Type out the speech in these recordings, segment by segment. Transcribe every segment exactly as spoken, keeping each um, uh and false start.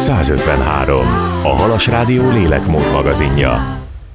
száz ötvenhárom. A Halas Rádió lélekmód magazinja.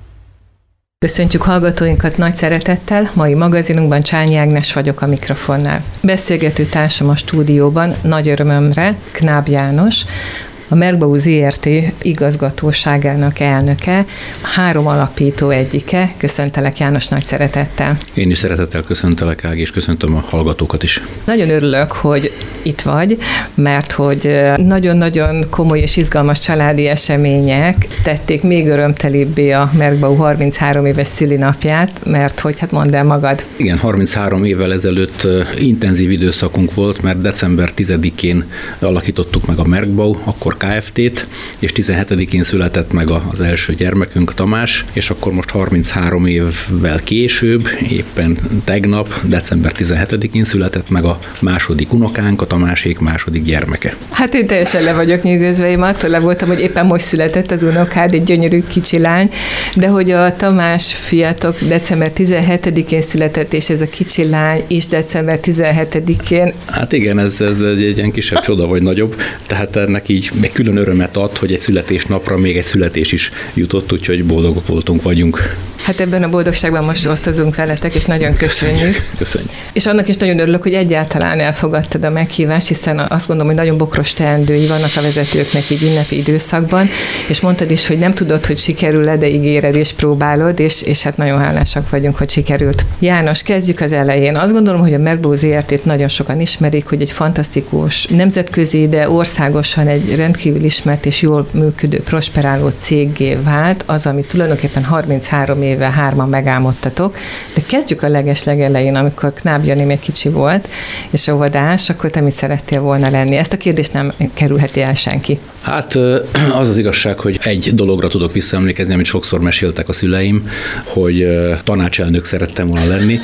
Köszöntjük hallgatóinkat nagy szeretettel, mai magazinunkban Csányi Ágnes vagyok a mikrofonnál. Beszélgető társam a stúdióban nagy örömömre Knáb János, a Merkbau zé er té igazgatóságának elnöke, három alapító egyike. Köszöntelek, János, nagy szeretettel. Én is szeretettel köszöntelek, Ági, és köszöntöm a hallgatókat is. Nagyon örülök, hogy itt vagy, mert hogy nagyon-nagyon komoly és izgalmas családi események tették még örömtelibbé a Merkbau harminchárom éves szülinapját, mert hogy hát mondd el magad. Igen, harminchárom évvel ezelőtt intenzív időszakunk volt, mert december tizedikén alakítottuk meg a Merkbau, akkor Kft-t, és tizenhetedikén született meg az első gyermekünk, Tamás, és akkor most harminchárom évvel később, éppen tegnap, december tizenhetedikén született meg a második unokánk, a Tamásék második gyermeke. Hát én teljesen le vagyok nyűgözve, én attól le voltam, hogy éppen most született az unokád, egy gyönyörű kicsi lány, de hogy a Tamás fiatok december tizenhetedikén született, és ez a kicsi lány is december tizenhetedikén. Hát igen, ez, ez egy, egy ilyen kisebb csoda, vagy nagyobb, tehát ennek így még külön örömet ad, hogy egy születésnapra még egy születés is jutott, úgyhogy boldogok voltunk, vagyunk. Hát ebben a boldogságban most osztozunk veletek, és nagyon köszönjük. Köszönjük. És annak is nagyon örülök, hogy egyáltalán elfogadtad a meghívást, hiszen azt gondolom, hogy nagyon bokros teendői vannak a vezetőknek így ünnepi időszakban, és mondtad is, hogy nem tudod, hogy sikerül-e, de ígéred és próbálod, és, és hát nagyon hálásak vagyunk, hogy sikerült. János, kezdjük az elején. Azt gondolom, hogy a Merkbau zé er té-t nagyon sokan ismerik, hogy egy fantasztikus, nemzetközi, de országosan egy rendkívül ismert és jól működő, prosperáló céggé vált, az, amit tulajdonképpen harminchárom éve hárman megálmodtatok, de kezdjük a leges-legelején, amikor Knáb Jani még kicsi volt, és óvodás, akkor te mit szerettél volna lenni? Ezt a kérdést nem kerülheti el senki. Hát az az igazság, hogy egy dologra tudok visszaemlékezni, amit sokszor meséltek a szüleim, hogy tanácselnök szerettem volna lenni,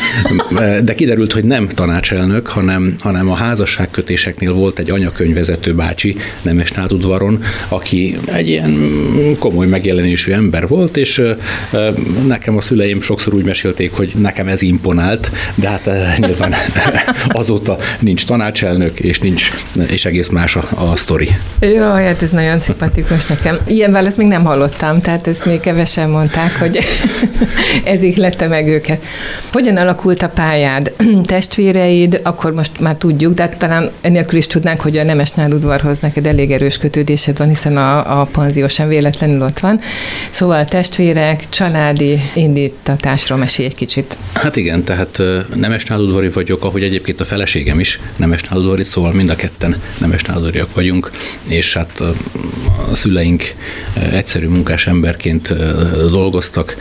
de kiderült, hogy nem tanácselnök, hanem, hanem a házasságkötéseknél volt egy anyakönyvvezető bácsi Nemesnádudvaron, aki egy ilyen komoly megjelenésű ember volt, és nekem a szüleim sokszor úgy mesélték, hogy nekem ez imponált, de hát nyilván azóta nincs tanácselnök, és nincs, és egész más a, a sztori. Jó, hát ez nagyon szimpatikus nekem. Ilyen választ még nem hallottam, tehát ezt még kevesen mondták, hogy ez ihlette meg őket. Hogyan alakult a pályád? Testvéreid, akkor most már tudjuk, de talán ennélkül is tudnánk, hogy a Nemesnádudvarhoz neked elég erős kötődésed van, hiszen a, a panzió sem véletlenül ott van. Szóval testvérek, családi indítatásról mesélj egy kicsit. Hát igen, tehát nemesnádudvari vagyok, ahogy egyébként a feleségem is nemesnádudvari, szóval mind a ketten nemesnádudvariak vagyunk, és hát a szüleink egyszerű munkás emberként dolgoztak.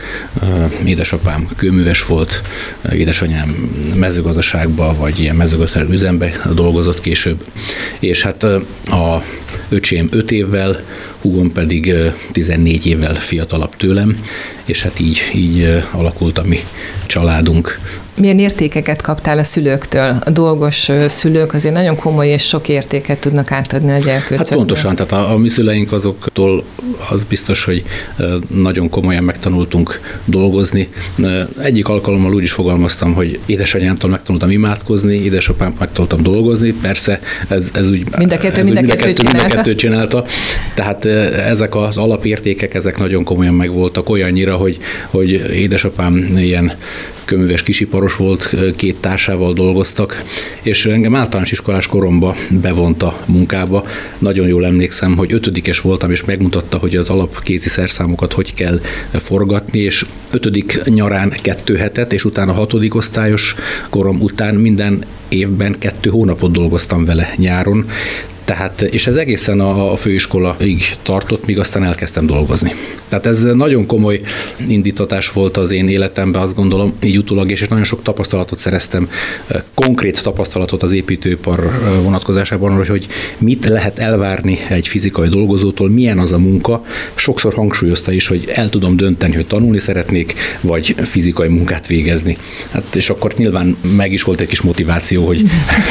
Édesapám kőműves volt, édesanyám mezőgazdaságban, vagy ilyen mezőgazdasági üzembe dolgozott később, és hát a öcsém öt évvel, húgom pedig tizennégy évvel fiatalabb tőlem, és hát így, így alakult a mi családunk. Milyen értékeket kaptál a szülőktől? A dolgos szülők azért nagyon komoly és sok értéket tudnak átadni a gyerkőcöknek. Hát pontosan, tehát a, a mi szüleink azoktól az biztos, hogy nagyon komolyan megtanultunk dolgozni. Egyik alkalommal úgy is fogalmaztam, hogy édesanyámtól megtanultam imádkozni, édesapám megtanultam dolgozni, persze ez, ez úgy mind a kettő, ez mind a mind kettő, kettő, mind a kettő csinálta. Tehát ezek az alapértékek, ezek nagyon komolyan megvoltak, olyannyira, hogy, hogy édesapám ilyen köműves kisiparos volt, két társával dolgoztak, és engem általános iskolás koromba bevont a munkába. Nagyon jól emlékszem, hogy ötödikes voltam, és megmutatta, hogy az alapkézi szerszámokat hogy kell forgatni, és ötödik nyarán kettő hetet, és utána hatodik osztályos korom után minden évben kettő hónapot dolgoztam vele nyáron. Tehát, és ez egészen a, a főiskolaig tartott, míg aztán elkezdtem dolgozni. Tehát ez nagyon komoly indítatás volt az én életemben, azt gondolom, így utólag, és nagyon sok tapasztalatot szereztem, konkrét tapasztalatot az építőipar vonatkozásában, hogy, hogy mit lehet elvárni egy fizikai dolgozótól, milyen az a munka. Sokszor hangsúlyozta is, hogy el tudom dönteni, hogy tanulni szeretnék, vagy fizikai munkát végezni. Hát, és akkor nyilván meg is volt egy kis motiváció, hogy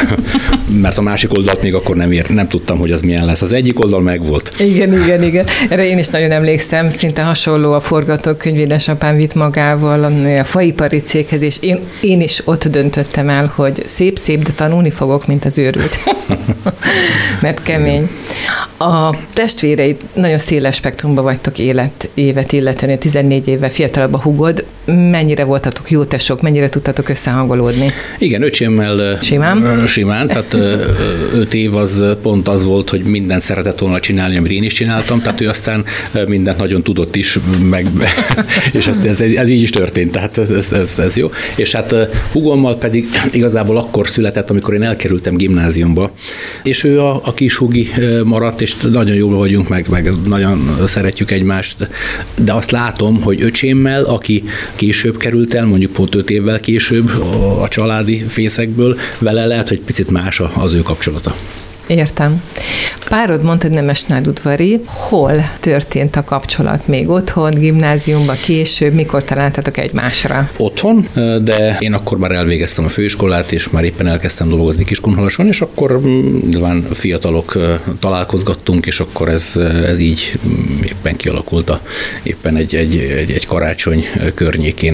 mert a másik oldalt még akkor nem, ér, nem tudtam, hogy az milyen lesz. Az egyik oldal megvolt. Igen, igen, igen. Erre én is nagyon emlékszem, szinte hasonló a forgatókönyv, édesapám vitt magával a faipari céghez, és én, én is ott döntöttem el, hogy szép-szép, de tanulni fogok, mint az őrült. Mert kemény. A testvéreid nagyon széles spektrumban vagytok életévet illetően, tizennégy évvel fiatalabb a húgod. Mennyire voltatok jó tesók, mennyire tudtatok összehangolódni? Igen, öcsémmel simán, simán tehát öt év az pont az volt, hogy mindent szeretett volna csinálni, amit én is csináltam, tehát ő aztán mindent nagyon tudott is, meg, és ez, ez, ez így is történt, tehát ez, ez, ez, ez jó. És hát húgommal pedig igazából akkor született, amikor én elkerültem gimnáziumba, és ő a, a kis húgi maradt, és nagyon jól vagyunk, meg, meg nagyon szeretjük egymást, de azt látom, hogy öcsémmel, aki később került el, mondjuk pont öt évvel később a családi fészekből, vele lehet, hogy picit más az ő kapcsolata. Értem. Párod mondtad nemesnádudvari, hol történt a kapcsolat? Még otthon, gimnáziumban, később, mikor találtatok egymásra? Otthon, de én akkor már elvégeztem a főiskolát, és már éppen elkezdtem dolgozni Kiskunhalason, és akkor nyilván fiatalok találkozgattunk, és akkor ez, ez így éppen kialakult a, éppen egy, egy, egy, egy karácsony környékén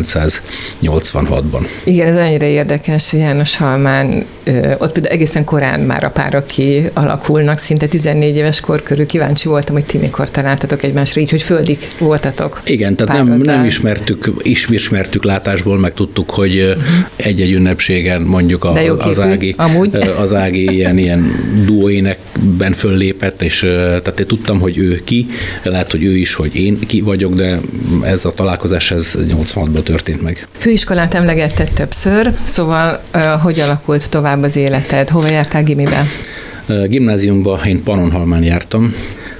ezerkilencszáznyolcvanhatban. Igen, ez annyira érdekes, hogy Jánoshalmán, ott például egészen korán már a párok kialakulnak, szinte tizennégy éves kor körül. Kíváncsi voltam, hogy ti mikor találtatok egymásra, így, hogy földig voltatok. Igen, tehát nem, nem ismertük, is ismertük látásból, meg tudtuk, hogy uh-huh. egy-egy ünnepségen mondjuk a, az, Ági, az Ági ilyen, ilyen duóénekben föllépett, és tehát én tudtam, hogy ő ki, lehet, hogy ő is, hogy én ki vagyok, de ez a találkozás ez nyolcvanhatban történt meg. Főiskolát emlegetted többször, szóval uh, hogy alakult tovább az életed? Hova jártál gimibe? Gimnáziumban én Pannonhalmán jártam,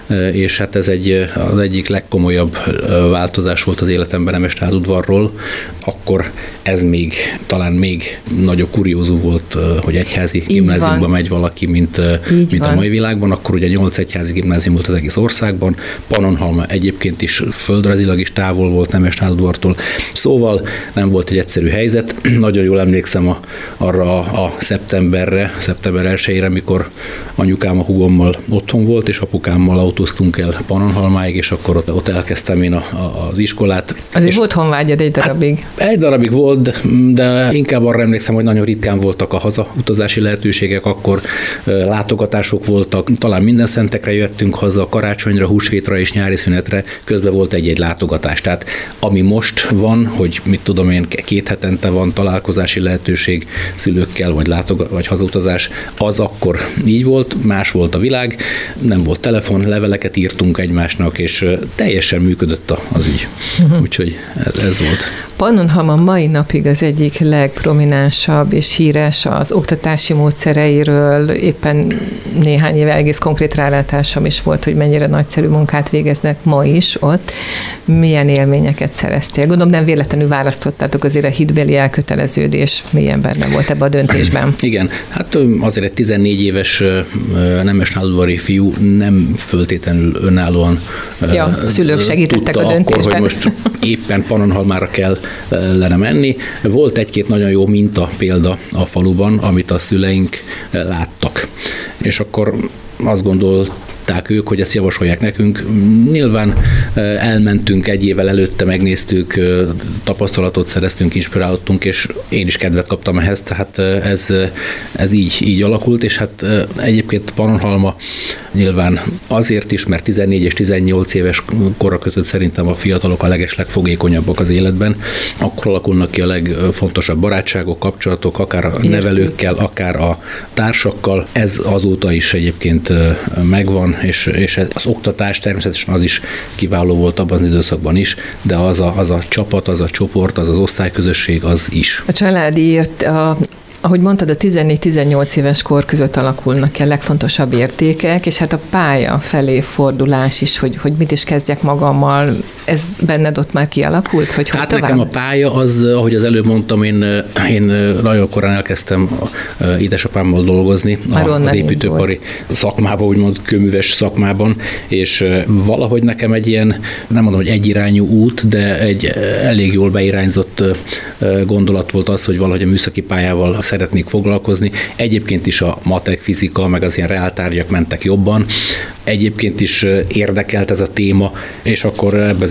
és hát ez egy, az egyik legkomolyabb változás volt az életemben Nemesnádudvarról. Akkor ez még, talán még nagyobb kuriózum volt, hogy egyházi Így gimnáziumba van. megy valaki, mint, mint a mai világban. Akkor ugye nyolc egyházi gimnázium volt az egész országban. Pannonhalma egyébként is földrajzilag is távol volt Nemesnádudvartól. Szóval nem volt egy egyszerű helyzet. Nagyon jól emlékszem a, arra a, a szeptemberre, szeptember elsejére, mikor anyukám a húgommal otthon volt, és apukámmal autóztunk el Pannonhalmáig, és akkor ott, ott elkezdtem én a, a, az iskolát. Azért volt honvágyad egy darabig? Hát, egy darabig volt, de inkább arra emlékszem, hogy nagyon ritkán voltak a hazautazási lehetőségek, akkor látogatások voltak, talán minden szentekre jöttünk haza, karácsonyra, húsvétra és nyári szünetre, közben volt egy-egy látogatás. Tehát ami most van, hogy mit tudom én, két hetente van találkozási lehetőség szülőkkel, vagy, látog- vagy hazautazás, az akkor így volt, más volt a világ, nem volt telefon, leveleket írtunk egymásnak, és teljesen működött az ügy. Uh-huh. Úgyhogy ez, ez volt. Pannonhalma mai napig az egyik legprominensabb és híres az oktatási módszereiről. Éppen néhány éve egész konkrét rálátásom is volt, hogy mennyire nagyszerű munkát végeznek ma is ott. Milyen élményeket szereztél? Gondolom nem véletlenül választottátok, azért a hitbeli elköteleződés milyen benne volt ebben a döntésben. Igen, hát azért egy tizennégy éves nemesnádudvari fiú nem föltétlenül önállóan ja, szülők segítettek a döntésben. Akkor, hogy most éppen Pannonhalmára kell lenne menni. Volt egy-két nagyon jó minta példa a faluban, amit a szüleink láttak. És akkor azt gondolták ők, hogy ezt javasolják nekünk. Nyilván elmentünk egy évvel előtte, megnéztük, tapasztalatot szereztünk, inspirálódtunk, és én is kedvet kaptam ehhez, tehát ez, ez így, így alakult, és hát egyébként Pannonhalma nyilván azért is, mert tizennégy és tizennyolc éves korra között szerintem a fiatalok a legeslegfogékonyabbak az életben, akkor alakulnak ki a legfontosabb barátságok, kapcsolatok, akár a nevelőkkel, akár a társakkal. Ez azóta is egyébként megvan, és, és az oktatás természetesen az is kiváló volt abban az időszakban is, de az a, az a csapat, az a csoport, az az osztályközösség, az is. A családért, a ahogy mondtad, a tizennégy-tizennyolc éves kor között alakulnak ki a legfontosabb értékek, és hát a pálya felé fordulás is, hogy, hogy mit is kezdjek magammal, ez benned ott már kialakult? Hogy hát hogy nekem a pálya az, ahogy az előbb mondtam, én, én nagyon korán elkezdtem édesapámmal dolgozni a, az építőipari szakmában, úgymond kőműves szakmában, és valahogy nekem egy ilyen, nem mondom, hogy egyirányú út, de egy elég jól beirányzott gondolat volt az, hogy valahogy a műszaki pályával szeretnék foglalkozni. Egyébként is a matek, fizika, meg az ilyen reáltárgyak mentek jobban. Egyébként is érdekelt ez a téma, és akkor ebbe az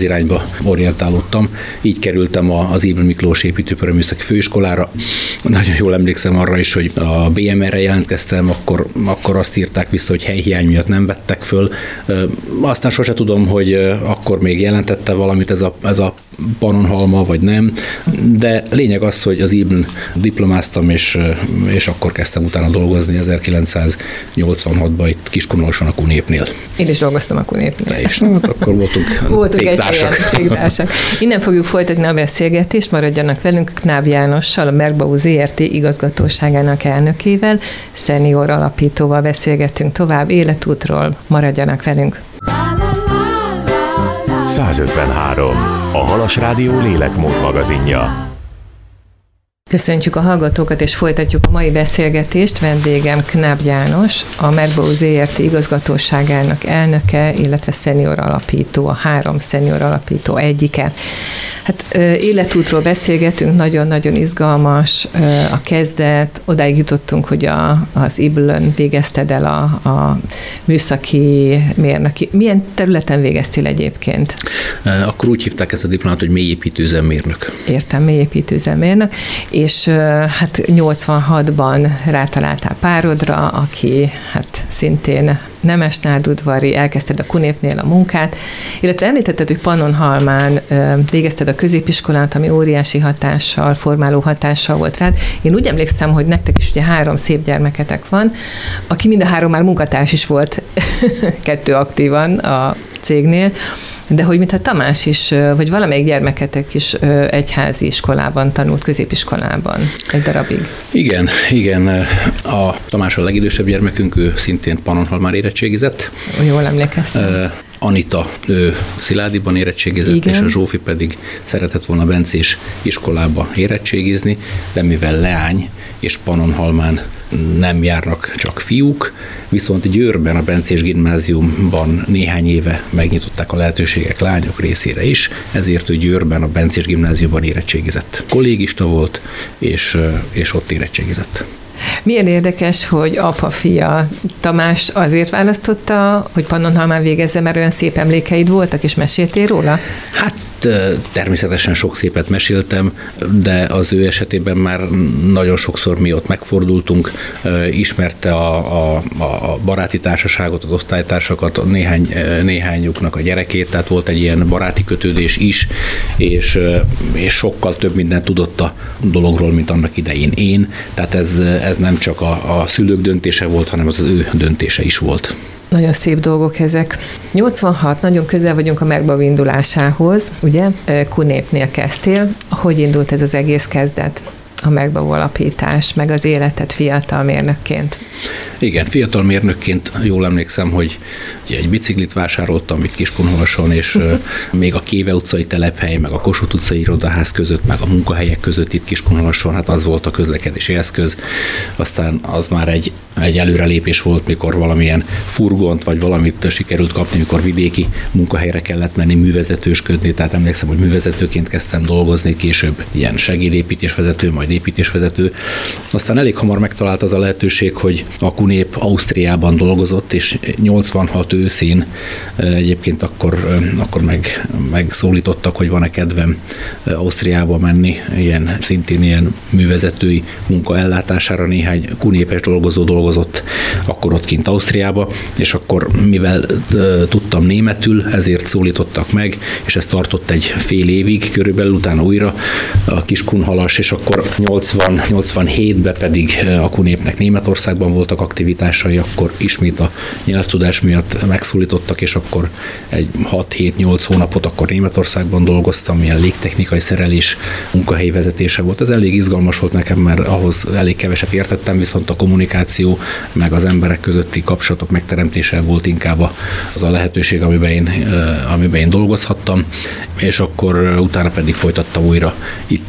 irányba orientálódtam. Így kerültem az Ybl Miklós építőiparműszaki főiskolára. Nagyon jól emlékszem arra is, hogy a bé em er-re jelentkeztem, akkor, akkor azt írták vissza, hogy helyhiány miatt nem vettek föl. Aztán sose tudom, hogy akkor még jelentette valamit ez a, ez a Pannonhalma, vagy nem, de lényeg az, hogy az Ybl diplomáztam, és, és akkor kezdtem utána dolgozni ezerkilencszáznyolcvanhatban itt Kiskunhalason a Kunépnél. Én is dolgoztam a Kunépnél. És na, akkor voltunk Voltunk cégtársak. egy cégtársak. Innen fogjuk folytatni a beszélgetést, maradjanak velünk Knáb Jánossal, a Merkbau zé er té igazgatóságának elnökével, szenior alapítóval beszélgettünk tovább életútról, maradjanak velünk. százötvenhárom. A Halas Rádió lélekmód magazinja. Köszöntjük a hallgatókat, és folytatjuk a mai beszélgetést. Vendégem Knáb János, a Merkbau zé er té igazgatóságának elnöke, illetve szenior alapító, a három szenior alapító egyike. Hát életútról beszélgetünk, nagyon-nagyon izgalmas a kezdet, odáig jutottunk, hogy a, az Ybl-ön végezted el a, a műszaki mérnöki. Milyen területen végeztél egyébként? Akkor úgy hívták ezt a diplomát, hogy mélyépítőüzemmérnök. Értem, mélyépítőüzemmérnök, és hát nyolcvanhatban rátaláltál párodra, aki hát szintén nemes nádudvari, elkezdted a Kunépnél a munkát, illetve említetted, hogy Pannonhalmán végezted a középiskolát, ami óriási hatással, formáló hatással volt rád. Én úgy emlékszem, hogy nektek is ugye három szép gyermeketek van, aki mind a három már munkatárs is volt, kettő aktívan a cégnél, de hogy mintha Tamás is, vagy valamelyik gyermeketek is egyházi iskolában tanult, középiskolában egy darabig. Igen, igen. A Tamás a legidősebb gyermekünk, ő szintén Pannonhalmán érettségizett. Jól emlékeztem. Anita, ő Sziládiban érettségizett, igen. És a Zsófi pedig szeretett volna bencés iskolába érettségizni, de mivel leány és Pannonhalmán nem járnak csak fiúk, viszont Győrben a bencés gimnáziumban néhány éve megnyitották a lehetőségek lányok részére is, ezért ő Győrben a bencés gimnáziumban érettségizett. Kollégista volt, és, és ott érettségizett. Milyen érdekes, hogy apa-fia Tamás azért választotta, hogy Pannonhalmán végezze, mert olyan szép emlékeid voltak, és meséltél róla? Hát természetesen sok szépet meséltem, de az ő esetében már nagyon sokszor mi ott megfordultunk, ismerte a, a, a baráti társaságot, az osztálytársakat, néhány, néhányuknak a gyerekét, tehát volt egy ilyen baráti kötődés is, és, és sokkal több mindent tudott a dologról, mint annak idején én, tehát ez, ez nem csak a, a szülők döntése volt, hanem az, az ő döntése is volt. Nagyon szép dolgok ezek. nyolcvanhat, nagyon közel vagyunk a Merkbau indulásához, ugye? Kunépnél kezdtél. Hogy indult ez az egész kezdet? A Merkbau alapítás, meg az életed fiatal mérnökként? Igen, fiatal mérnökként jól emlékszem, hogy egy biciklit vásároltam itt Kiskunhalason, és uh-huh. még a Kéve utcai telephely, meg a Kossuth utcai irodaház között, meg a munkahelyek között itt Kiskunhalason, hát az volt a közlekedési eszköz. Aztán az már egy, egy előrelépés volt, mikor valamilyen furgont, vagy valamit sikerült kapni, mikor vidéki munkahelyre kellett menni, művezetősködni, tehát emlékszem, hogy művezetőként kezdtem dolgozni, később ilyen segédépítésvezető, majd építésvezető. Aztán elég hamar megtalált az a lehetőség, hogy a Kunép Ausztriában dolgozott, és nyolcvanhat őszén egyébként akkor, akkor meg, megszólítottak, hogy van-e kedvem Ausztriába menni, ilyen, szintén ilyen művezetői munka ellátására. Néhány kunépes dolgozó dolgozott akkor ott kint Ausztriába, és akkor mivel tudtam németül, ezért szólítottak meg, és ez tartott egy fél évig körülbelül, utána újra a Kiskunhalas, és akkor nyolcvan nyolcvanhétben pedig a Kunépnek Németországban voltak aktivitásai, akkor ismét a nyelvtudás miatt megszólítottak, és akkor egy hat-hét-nyolc hónapot akkor Németországban dolgoztam, ilyen légtechnikai szerelés munkahelyi vezetése volt. Ez elég izgalmas volt nekem, mert ahhoz elég keveset értettem, viszont a kommunikáció, meg az emberek közötti kapcsolatok megteremtése volt inkább az a lehetőség, amiben én, amiben én dolgozhattam, és akkor utána pedig folytattam újra itt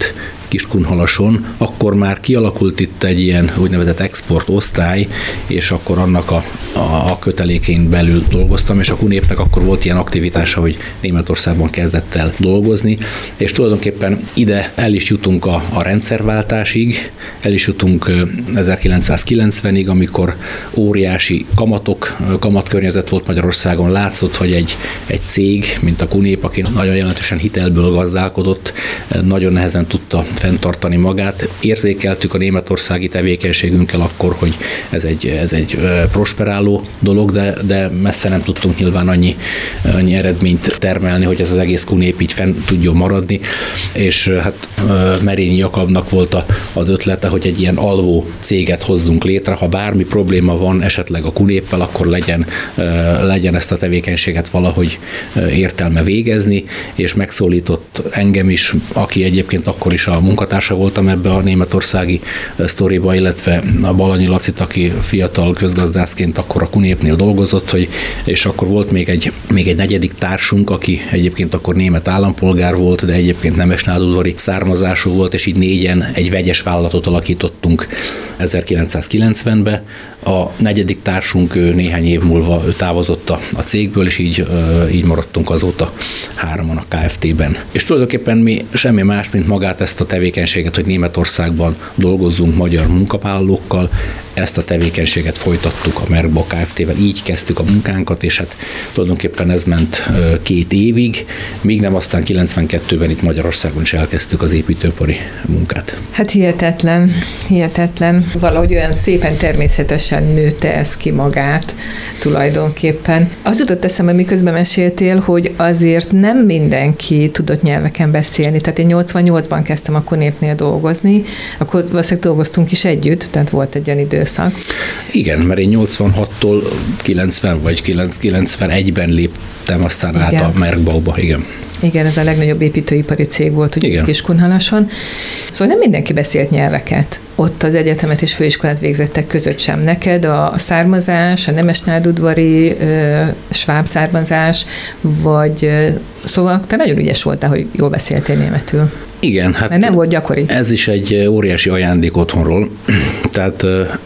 Kiskunhalason, akkor már kialakult itt egy ilyen úgynevezett export osztály, és akkor annak a, a, a kötelékén belül dolgoztam, és a Kunépnek akkor volt ilyen aktivitása, hogy Németországban kezdett el dolgozni, és tulajdonképpen ide el is jutunk a, a rendszerváltásig, el is jutunk ezerkilencszázkilencvenig, amikor óriási kamatok, kamatkörnyezet volt Magyarországon, látszott, hogy egy, egy cég, mint a Kunép, aki nagyon jelentősen hitelből gazdálkodott, nagyon nehezen tudta fenntartani magát. Érzékeltük a németországi tevékenységünkkel akkor, hogy ez egy, ez egy prosperáló dolog, de, de messze nem tudtunk nyilván annyi, annyi eredményt termelni, hogy ez az egész Kunép így fenn tudjon maradni, és hát Merényi Jakabnak volt a, az ötlete, hogy egy ilyen alvó céget hozzunk létre, ha bármi probléma van esetleg a Kunéppel, akkor legyen, legyen ezt a tevékenységet valahogy értelme végezni, és megszólított engem is, aki egyébként akkor is a munkatársa voltam ebbe a németországi sztoriba, illetve a Balanyi Lacit, aki fiatal közgazdászként akkor a Kunépnél dolgozott, hogy, és akkor volt még egy, még egy negyedik társunk, aki egyébként akkor német állampolgár volt, de egyébként nemesnádudvari származású volt, és így négyen egy vegyes vállalatot alakítottunk ezerkilencszázkilencvenben. A negyedik társunk ő néhány év múlva ő távozott a, a cégből, és így, így maradtunk azóta hároman a ká ef té-ben. És tulajdonképpen mi semmi más, mint magát ezt a tevékenységet, hogy Németországban dolgozzunk magyar munkavállalókkal, ezt a tevékenységet folytattuk a Merkbau ká ef té-vel, így kezdtük a munkánkat, és hát tulajdonképpen ez ment két évig, míg nem aztán kilencvenkettőben itt Magyarországon is elkezdtük az építőipari munkát. Hát hihetetlen, hihetetlen. Valahogy olyan szépen természetesen nőtte ez ki magát tulajdonképpen. Az jutott eszembe, miközben meséltél, hogy azért nem mindenki tudott nyelveken beszélni. Tehát én nyolcvannyolcban kezdtem a Kunépnél dolgozni, akkor valószínűleg dolgoztunk is együtt, tehát volt egy olyan időszak. Igen, mert én nyolcvanhattól kilencven vagy kilencvenegyben léptem aztán igen. át a Merkbauba, igen. Igen, ez a legnagyobb építőipari cég volt, ugye Kiskunhalason. Szóval nem mindenki beszélt nyelveket. Ott az egyetemet és főiskolát végzettek között sem. Neked a származás, a nemesnádudvari, sváb származás, vagy szóval te nagyon ügyes voltál, hogy jól beszéltél németül. Igen, hát mert nem volt gyakori. Ez is egy óriási ajándék otthonról. Tehát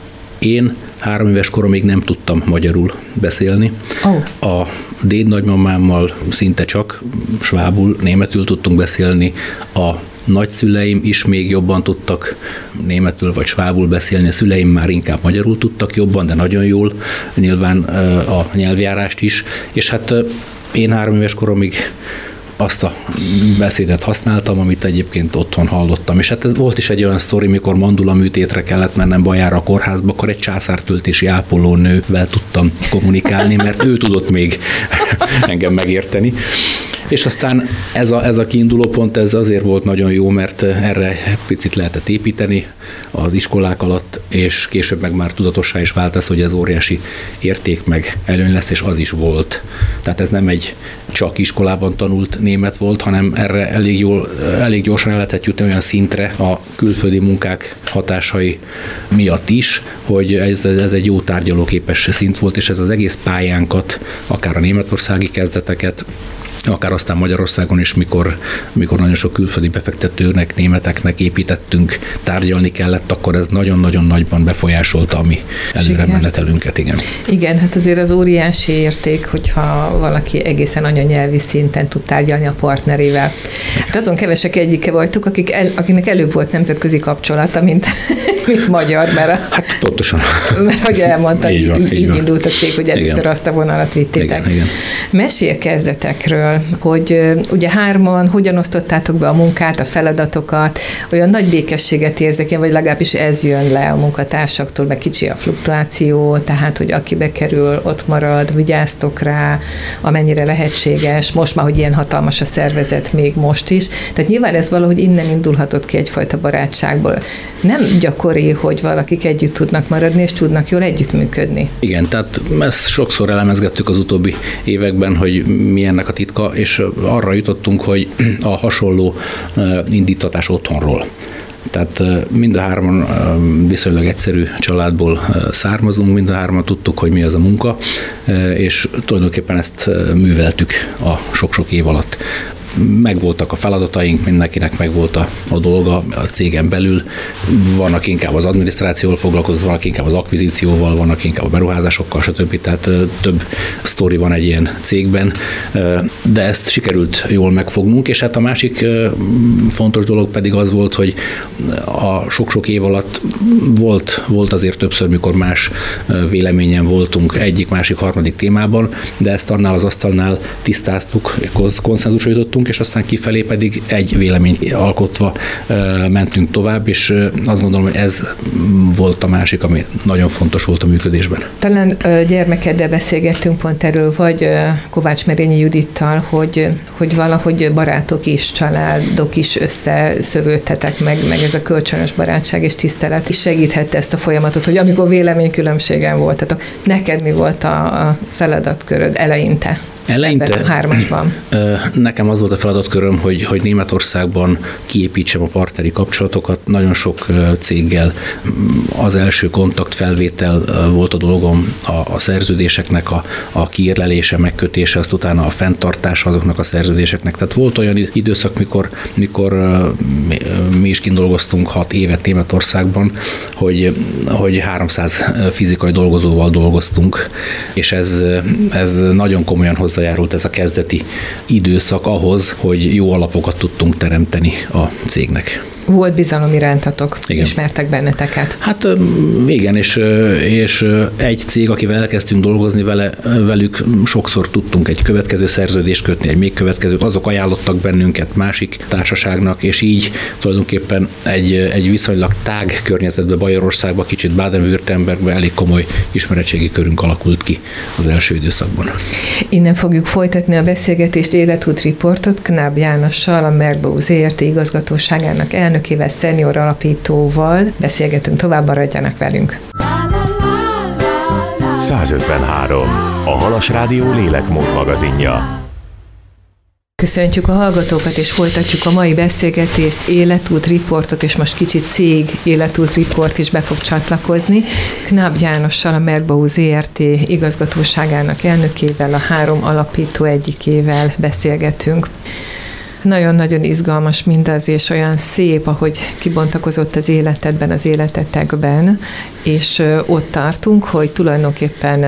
én három éves koromig nem tudtam magyarul beszélni. Oh. A dédnagymamámmal szinte csak svábul, németül tudtunk beszélni. A nagyszüleim is még jobban tudtak németül vagy svábul beszélni, a szüleim már inkább magyarul tudtak jobban, de nagyon jól, nyilván a nyelvjárást is. És hát én három éves koromig azt a beszédet használtam, amit egyébként otthon hallottam. És hát ez volt is egy olyan sztori, mikor mandula műtétre kellett mennem Bajára a kórházba, akkor egy császártöltési ápolónővel tudtam kommunikálni, mert ő tudott még engem megérteni. És aztán ez a, ez a kiinduló pont, ez azért volt nagyon jó, mert erre picit lehetett építeni az iskolák alatt, és később meg már tudatossá is vált ez, hogy ez óriási érték meg előny lesz, és az is volt. Tehát ez nem egy csak iskolában tanult német volt, hanem erre elég, jól, elég gyorsan el lehetett jutni olyan szintre a külföldi munkák hatásai miatt is, hogy ez, ez egy jó tárgyalóképes szint volt, és ez az egész pályánkat, akár a németországi kezdeteket, akár aztán Magyarországon is, mikor, mikor nagyon sok külföldi befektetőnek, németeknek építettünk, tárgyalni kellett, akkor ez nagyon-nagyon nagyban befolyásolta a mi előremenetelünket, igen. Igen, hát azért az óriási érték, hogyha valaki egészen anyanyelvi szinten tud tárgyalni a partnerével. Hát azon kevesek egyike vagytok, akik el, akinek előbb volt nemzetközi kapcsolata, mint, mint magyar, mert a, hát pontosan. Mert hogy elmondtad, így, van, így, így van. Indult a cég, hogy először igen. azt a vonalat vittétek. Igen, igen. Mesélj kezdetekről, hogy ugye hárman hogyan osztottátok be a munkát, a feladatokat, olyan nagy békességet érzek én, vagy legalábbis ez jön le a munkatársaktól, meg kicsi a fluktuáció, tehát, hogy aki bekerül, ott marad, vigyáztok rá, amennyire lehetséges, most már, hogy ilyen hatalmas a szervezet, még most is. Tehát nyilván ez valahogy innen indulhatott ki egyfajta barátságból. Nem gyakori, hogy valakik együtt tudnak maradni, és tudnak jól együttműködni. Igen, tehát ezt sokszor elemezgettük az utóbbi években, hogy mi ennek a titka, és arra jutottunk, hogy a hasonló indítatás otthonról. Tehát mind a hárman viszonylag egyszerű családból származunk, mind a hárman tudtuk, hogy mi az a munka, és tulajdonképpen ezt műveltük a sok-sok év alatt. megvoltak a feladataink, mindenkinek megvolt a, a dolga a cégen belül. Vannak inkább az adminisztrációval foglalkozó, vannak inkább az akvizícióval, vannak inkább a beruházásokkal, stb. Tehát több sztori van egy ilyen cégben, de ezt sikerült jól megfognunk, és hát a másik fontos dolog pedig az volt, hogy a sok-sok év alatt volt, volt azért többször, mikor más véleményen voltunk egyik, másik, harmadik témában, de ezt annál az asztalnál tisztáztuk, konszenzusra jutottunk, és aztán kifelé pedig egy véleményt alkotva mentünk tovább, és azt gondolom, hogy ez volt a másik, ami nagyon fontos volt a működésben. Talán gyermekeddel beszélgettünk pont erről, vagy Kovács Merényi Judittal, hogy, hogy valahogy barátok is, családok is összeszövődtetek meg, meg ez a kölcsönös barátság és tisztelet is segíthette ezt a folyamatot, hogy amikor véleménykülönbségen voltatok, neked mi volt a, a feladatköröd eleinte? Eleinte ebben a hármasban? Nekem az volt a feladatköröm, hogy, hogy Németországban kiépítsem a partneri kapcsolatokat. Nagyon sok céggel az első kontaktfelvétel volt a dolgom, a, a szerződéseknek a, a kiérlelése, megkötése, azt utána a fenntartása azoknak a szerződéseknek. Tehát volt olyan időszak, mikor, mikor mi is kint dolgoztunk hat évet Németországban, hogy, hogy háromszáz fizikai dolgozóval dolgoztunk, és ez, ez nagyon komolyan hozzá hozzájárult ez a kezdeti időszak ahhoz, hogy jó alapokat tudtunk teremteni a cégnek. Volt bizalom irántatok, igen. Ismertek benneteket. Hát igen, és, és egy cég, akivel elkezdtünk dolgozni vele, velük sokszor tudtunk egy következő szerződést kötni, egy még következő, azok ajánlottak bennünket másik társaságnak, és így tulajdonképpen egy, egy viszonylag tág környezetben, Bajorországban, kicsit Baden-Württembergben elég komoly ismeretségi körünk alakult ki az első időszakban. Innen fogjuk folytatni a beszélgetést, életút riportot Knáb Jánossal, a Merbau zé er té igazgatóságának elnökével, szenior alapítóval. Beszélgetünk tovább, maradjanak velünk. százötvenhárom. A Halas Rádió lélekmód magazinja. Köszöntjük a hallgatókat, és folytatjuk a mai beszélgetést, életút riportot, és most kicsit cég életút riport is be fog csatlakozni. Knáb Jánossal, a Merbau zé er té igazgatóságának elnökével, a három alapító egyikével beszélgetünk. Nagyon-nagyon izgalmas mindaz, és olyan szép, ahogy kibontakozott az életedben, az életetekben, és ott tartunk, hogy tulajdonképpen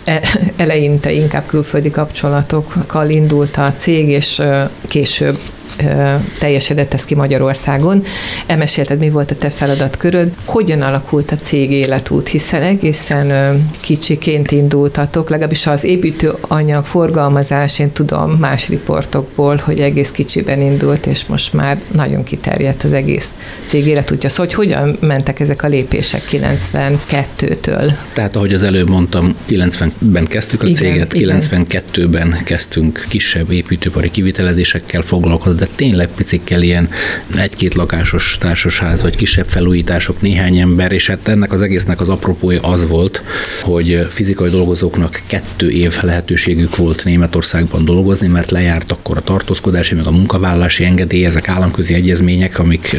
eleinte inkább külföldi kapcsolatokkal indult a cég, és később teljesedett ez ki Magyarországon. Elmesélted, mi volt a te feladatköröd, hogyan alakult a cég életút, hiszen egészen kicsiként indultatok, legalábbis az építőanyag forgalmazás, én tudom más riportokból, hogy egész kicsiben indult, és most már nagyon kiterjedt az egész cég életútja. Szóval, hogy hogyan mentek ezek a lépések kilencvenkettőtől? Tehát, ahogy az előbb mondtam, kilencvenben kezdtük a igen, céget, igen. kilencvenkettőben kezdtünk kisebb építőipari kivitelezésekkel foglalkozni, de tényleg picikkel ilyen egy-két lakásos társasház, vagy kisebb felújítások, néhány ember, és hát ennek az egésznek az apropója az volt, hogy fizikai dolgozóknak kettő év lehetőségük volt Németországban dolgozni, mert lejárt akkor a tartózkodási, meg a munkavállalási engedély, ezek államközi egyezmények, amik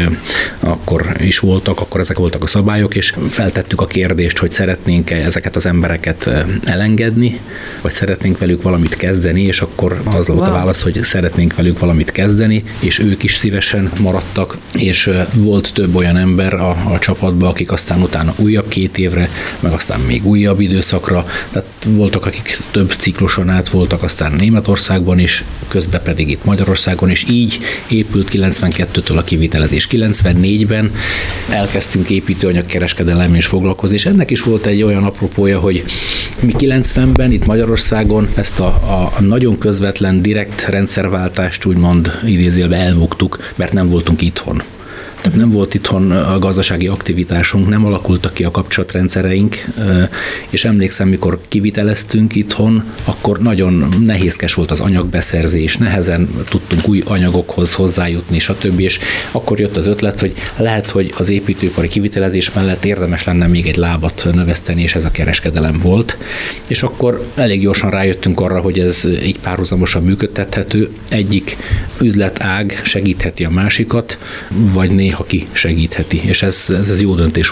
akkor is voltak, akkor ezek voltak a szabályok, és feltettük a kérdést, hogy szeretnénk-e ezeket az embereket elengedni, vagy szeretnénk velük valamit kezdeni, és akkor az volt a válasz, hogy szeretnénk velük valamit kezdeni, és ők is szívesen maradtak, és volt több olyan ember a, a csapatban, akik aztán utána újabb két évre, meg aztán még újabb időszakra, tehát voltak, akik több cikluson át voltak, aztán Németországban is, közben pedig itt Magyarországon, és így épült kilencvenkettőtől a kivitelezés. kilencvennégyben elkezdtünk építőanyagkereskedelemmel is foglalkozni, és ennek is volt egy olyan apropója, hogy mi kilencvenben itt Magyarországon ezt a, a nagyon közvetlen, direkt rendszerváltást úgymond idézélve elbuktuk, mert nem voltunk itthon. Tehát nem volt itthon a gazdasági aktivitásunk, nem alakultak ki a kapcsolatrendszereink, és emlékszem, mikor kiviteleztünk itthon, akkor nagyon nehézkes volt az anyagbeszerzés, nehezen tudtunk új anyagokhoz hozzájutni, stb. És akkor jött az ötlet, hogy lehet, hogy az építőipari kivitelezés mellett érdemes lenne még egy lábat növeszteni, és ez a kereskedelem volt. És akkor elég gyorsan rájöttünk arra, hogy ez így párhuzamosan működtethető. Egyik üzletág segítheti a másikat, vagy néha ki segítheti, és ez, ez, ez jó döntés volt.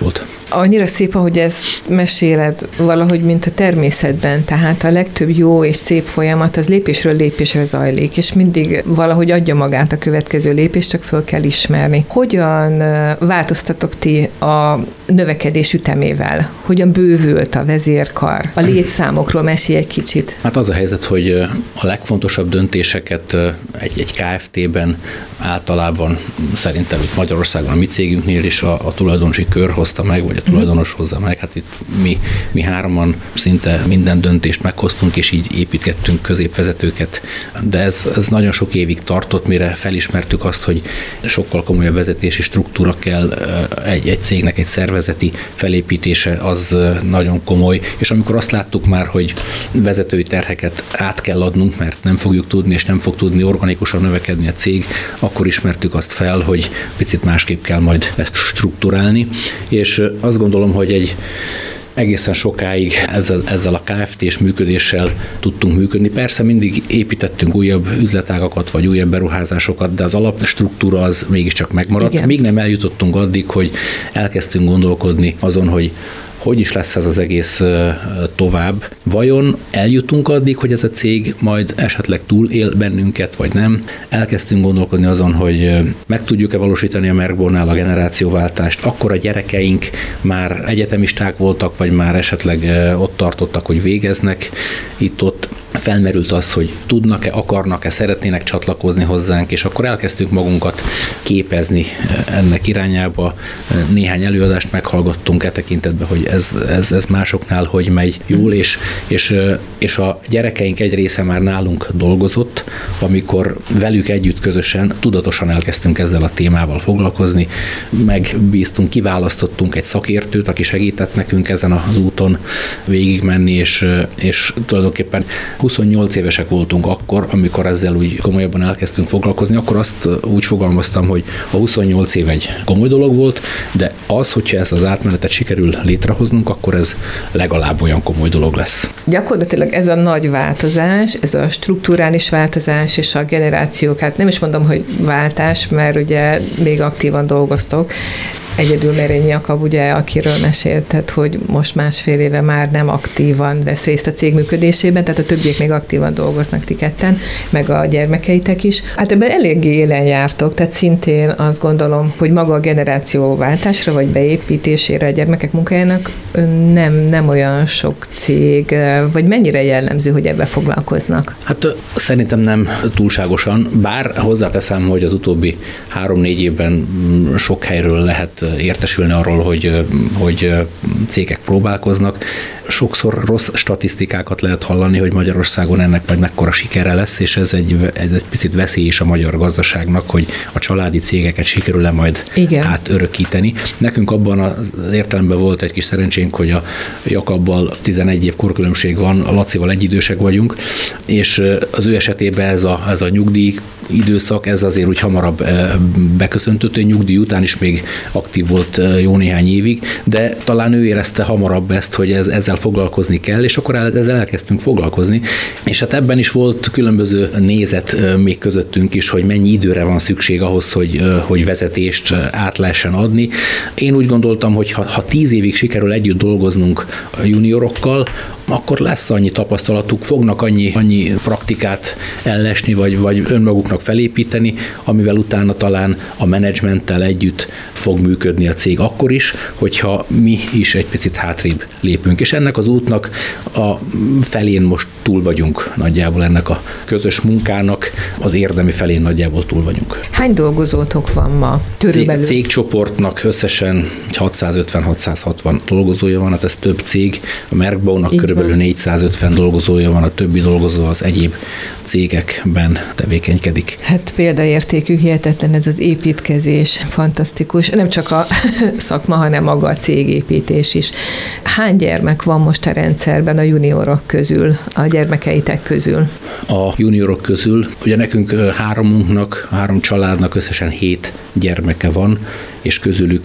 Annyira szép, ahogy ezt meséled, valahogy, mint a természetben, tehát a legtöbb jó és szép folyamat az lépésről lépésre zajlik, és mindig valahogy adja magát a következő lépést, csak föl kell ismerni. Hogyan változtatok ti a növekedés ütemével? Hogyan bővült a vezérkar? A létszámokról mesélj egy kicsit. Hát az a helyzet, hogy a legfontosabb döntéseket egy, egy ká ef té-ben általában szerintem itt Magyarországon a mi cégünknél is a, a tulajdonosi kör hozta meg, vagy a tulajdonos hozza meg. Hát itt mi, mi hárman szinte minden döntést meghoztunk, és így építgettünk középvezetőket. De ez, ez nagyon sok évig tartott, mire felismertük azt, hogy sokkal komolyabb vezetési struktúra kell, egy, egy cégnek egy szervezeti felépítése az nagyon komoly, és amikor azt láttuk már, hogy vezetői terheket át kell adnunk, mert nem fogjuk tudni, és nem fog tudni organikusan növekedni a cég, akkor ismertük azt fel, hogy picit másképp kell majd ezt strukturálni, és azt gondolom, hogy egy egészen sokáig ezzel, ezzel a ká ef té-s működéssel tudtunk működni. Persze mindig építettünk újabb üzletágakat, vagy újabb beruházásokat, de az alapstruktúra az mégiscsak megmaradt. Igen. Még nem eljutottunk addig, hogy elkezdtünk gondolkodni azon, hogy hogy is lesz ez az egész tovább. Vajon eljutunk addig, hogy ez a cég majd esetleg túlél bennünket, vagy nem? Elkezdtünk gondolkodni azon, hogy meg tudjuk-e valósítani a Merckbornál a generációváltást, akkor a gyerekeink már egyetemisták voltak, vagy már esetleg ott tartottak, hogy végeznek. Itt-ott felmerült az, hogy tudnak-e, akarnak-e, szeretnének csatlakozni hozzánk, és akkor elkezdtünk magunkat képezni ennek irányába. Néhány előadást meghallgattunk e tekintetben, hogy ez, ez, ez másoknál hogy megy jól, és, és, és a gyerekeink egy része már nálunk dolgozott, amikor velük együtt közösen, tudatosan elkezdtünk ezzel a témával foglalkozni, megbíztunk, kiválasztottunk egy szakértőt, aki segített nekünk ezen az úton végigmenni, és, és tulajdonképpen huszonnyolc évesek voltunk akkor, amikor ezzel úgy komolyabban elkezdtünk foglalkozni, akkor azt úgy fogalmaztam, hogy a huszonnyolc év egy komoly dolog volt, de az, hogyha ezt az átmenetet sikerül létrehoznunk, akkor ez legalább olyan komoly dolog lesz. Gyakorlatilag ez a nagy változás, ez a strukturális változás és a generációk, hát nem is mondom, hogy váltás, mert ugye még aktívan dolgoztok, egyedül Merényi Jakab, ugye, akiről mesélted, hogy most másfél éve már nem aktívan vesz részt a cég működésében, tehát a többiek még aktívan dolgoznak ti ketten, meg a gyermekeitek is. Hát ebben eléggé élen jártok, tehát szintén azt gondolom, hogy maga a generációváltásra vagy beépítésére a gyermekek munkájának nem, nem olyan sok cég, vagy mennyire jellemző, hogy ebbe foglalkoznak? Hát szerintem nem túlságosan, bár hozzáteszem, hogy az utóbbi három-négy évben sok helyről lehet értesülni arról, hogy, hogy cégek próbálkoznak. Sokszor rossz statisztikákat lehet hallani, hogy Magyarországon ennek majd mekkora sikere lesz, és ez egy, ez egy picit veszély is a magyar gazdaságnak, hogy a családi cégeket sikerül-e majd Igen. átörökíteni. Nekünk abban az értelemben volt egy kis szerencsénk, hogy a Jakabbal tizenegy év korkülönbség van, a Lacival egyidősek vagyunk, és az ő esetében ez a, ez a nyugdíj időszak, ez azért úgy hamarabb beköszöntött, hogy nyugdíj után is még aktív volt jó néhány évig, de talán ő érezte hamarabb ezt, hogy ez, ezzel foglalkozni kell, és akkor ezzel elkezdtünk foglalkozni, és hát ebben is volt különböző nézet még közöttünk is, hogy mennyi időre van szükség ahhoz, hogy, hogy vezetést át lehessen adni. Én úgy gondoltam, hogy ha, ha tíz évig sikerül együtt dolgoznunk a juniorokkal, akkor lesz annyi tapasztalatuk, fognak annyi, annyi praktikát ellesni, vagy, vagy önmaguknak felépíteni, amivel utána talán a menedzsmenttel együtt fog működni a cég akkor is, hogyha mi is egy picit hátrébb lépünk. És ennek az útnak a felén most túl vagyunk nagyjából, ennek a közös munkának az érdemi felén nagyjából túl vagyunk. Hány dolgozótok van ma? Körülbelül? Cégcsoportnak összesen hatszázötven-hatszázhatvan dolgozója van, hát ez több cég, a Merckbornnak körülbelül négyszázötven dolgozója van, a többi dolgozó az egyéb cégekben tevékenykedik. Hát példaértékű, hihetetlen ez az építkezés, fantasztikus. Nem csak a szakma, hanem maga a cégépítés is. Hány gyermek van most a rendszerben a juniorok közül, a gyermekeitek közül? A juniorok közül, ugye nekünk háromunknak, három családnak összesen hét gyermeke van, és közülük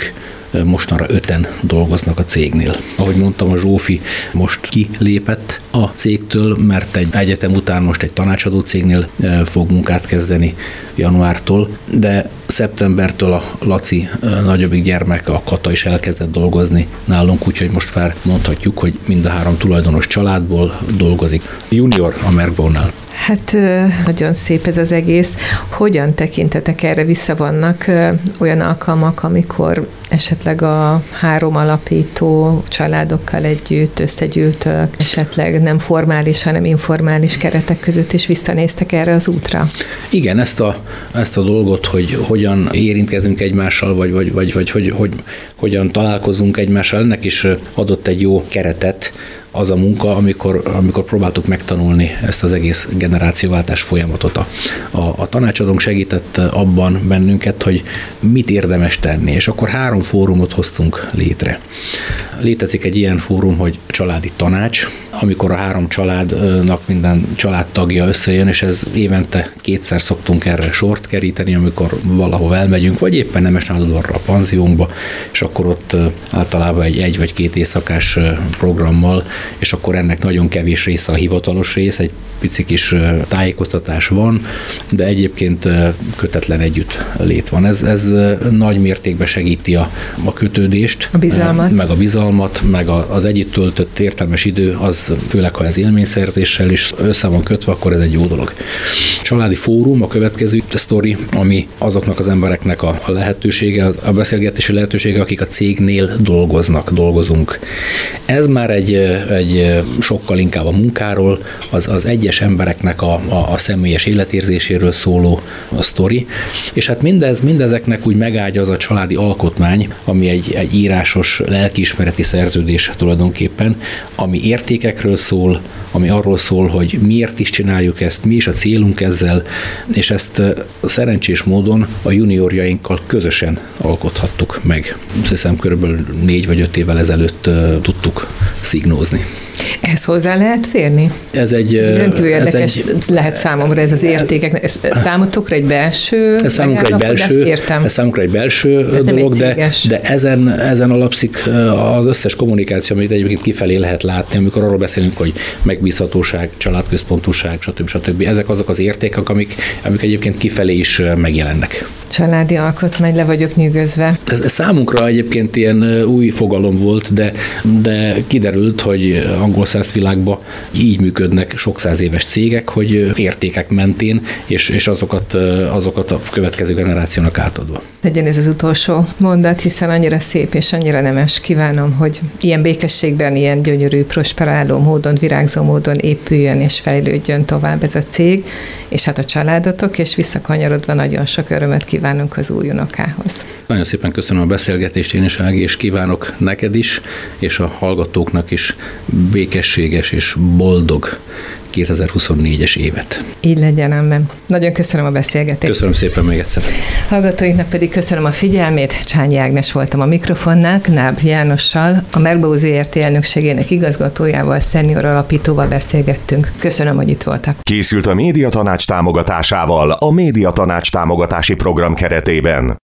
mostanra öten dolgoznak a cégnél. Ahogy mondtam, a Zsófi most kilépett a cégtől, mert egy egyetem után most egy tanácsadó cégnél fog munkát kezdeni januártól, de szeptembertől a Laci nagyobbik gyermek, a Kata is elkezdett dolgozni nálunk, úgyhogy most már mondhatjuk, hogy mind a három tulajdonos családból dolgozik. Junior a Merkbaunál. Hát nagyon szép ez az egész. Hogyan tekintetek erre? Vissza vannak olyan alkalmak, amikor esetleg a három alapító családokkal együtt összegyűltök, esetleg nem formális, hanem informális keretek között is visszanéztek erre az útra? Igen, ezt a, ezt a dolgot, hogy hogyan érintkezünk egymással, vagy, vagy, vagy, vagy hogy, hogy hogyan találkozunk egymással, ennek is adott egy jó keretet az a munka, amikor, amikor próbáltuk megtanulni ezt az egész generációváltás folyamatot. A, a, a tanácsadónk segített abban bennünket, hogy mit érdemes tenni, és akkor három fórumot hoztunk létre. Létezik egy ilyen fórum, hogy családi tanács, amikor a három családnak minden családtagja összejön, és ez évente kétszer szoktunk erre sort keríteni, amikor valahol elmegyünk, vagy éppen Nemesnádudvarra a panziónkba, és akkor ott általában egy egy vagy két éjszakás programmal, és akkor ennek nagyon kevés része a hivatalos rész, egy pici kis tájékoztatás van, de egyébként kötetlen együtt lét van. Ez, ez nagy mértékben segíti a, a kötődést, a bizalmat. meg a bizalmat, meg az együtt töltött értelmes idő, az főleg, ha ez élményszerzéssel is össze van kötve, akkor ez egy jó dolog. Családi fórum a következő sztori, ami azoknak az embereknek a, a lehetősége, a beszélgetési lehetősége, akik a cégnél dolgoznak, dolgozunk. Ez már egy, egy sokkal inkább a munkáról, az, az egyes embereknek a, a, a személyes életérzéséről szóló a sztori, és hát mindez, mindezeknek úgy megágyaz a családi alkotmány, ami egy, egy írásos lelkiismereti szerződés tulajdonképpen, ami értékekről szól, ami arról szól, hogy miért is csináljuk ezt, mi is a célunk ezzel, és ezt szerencsés módon a juniorjainkkal közösen alkothattuk meg. Azt hiszem, körülbelül négy vagy öt évvel ezelőtt tudtuk szignózni. Ehhez hozzá lehet férni? Ez egy... Ez rendkívül érdekes egy, lehet számomra ez az értékek. Ez számotokra egy belső ez számunkra egy belső, értem. Ez számunkra egy belső de dolog, egy de, de ezen, ezen alapszik az összes kommunikáció, amit egyébként kifelé lehet látni, amikor arról beszélünk, hogy megbízhatóság, családközpontúság, stb. stb. Ezek azok az értékek, amik, amik egyébként kifelé is megjelennek. Családi alkotmány, le vagyok nyűgözve. Ez, ez számunkra egyébként ilyen új fogalom volt, de, de kiderült, hogy angol száz világban így működnek sok száz éves cégek, hogy értékek mentén, és, és azokat, azokat a következő generációnak átadva. Legyen ez az utolsó mondat, hiszen annyira szép és annyira nemes. Kívánom, hogy ilyen békességben, ilyen gyönyörű, prosperáló módon, virágzó módon épüljön és fejlődjön tovább ez a cég, és hát a családotok, és visszakanyarodva nagyon sok örömet kívánunk az új unokához. Nagyon szépen köszönöm a beszélgetést én is, Ági, és kívánok neked is, és a hallgatóknak is békességes és boldog kétezer-huszonnégyes évet. Így legyen, ám. Nagyon köszönöm a beszélgetést. Köszönöm szépen még egyszer. Hallgatóinknak pedig köszönöm a figyelmét. Csányi Ágnes voltam a mikrofonnál, Knáb Jánossal, a Merkbau Zé Er Té elnökségének igazgatójával, szenior alapítóval beszélgettünk. Köszönöm, hogy itt voltak. Készült a Médiatanács támogatásával a Médiatanács támogatási program keretében.